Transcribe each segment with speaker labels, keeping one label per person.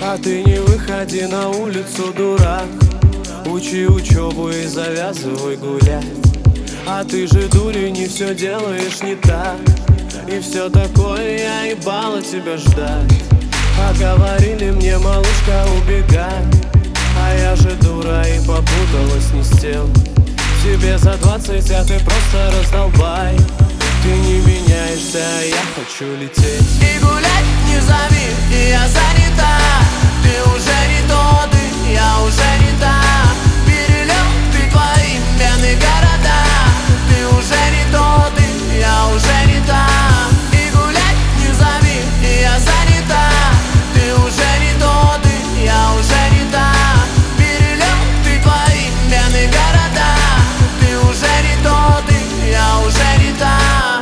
Speaker 1: А ты не выходи на улицу, дурак. Учи учебу и завязывай гулять. А ты же, дури, не все делаешь не так. И все такое, я ебала тебя ждать. А говорили мне, малышка, убегай. А я же дура и попуталась не с тем. Тебе за 20, а ты просто раздолбай. Ты не меняешься, а я хочу лететь.
Speaker 2: И гулять не зови, и я занята. Ты уже не тот, и я уже не та. Перелет ты твои именные города. Ты уже не тот, и я уже не та. И гулять не зови, и я занята. Ты уже не тот, и я уже не та. Перелет ты твои именные города. Ты уже не тот, и я уже не та.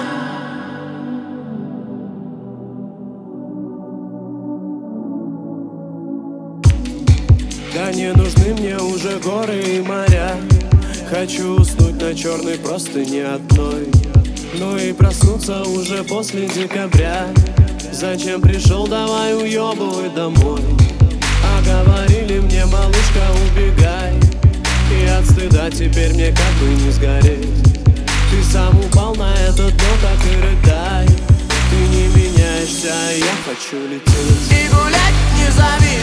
Speaker 1: Да не нужны мне уже горы и моря. Хочу уснуть на черной простыне одной. Ну и проснуться уже после декабря. Зачем пришел, давай уебывай домой. А говорили мне, малышка, убегай. И от стыда теперь мне как бы не сгореть. Ты сам упал на это дно, так и рыдай. Ты не меняешься, а я хочу лететь.
Speaker 2: И гулять не зови,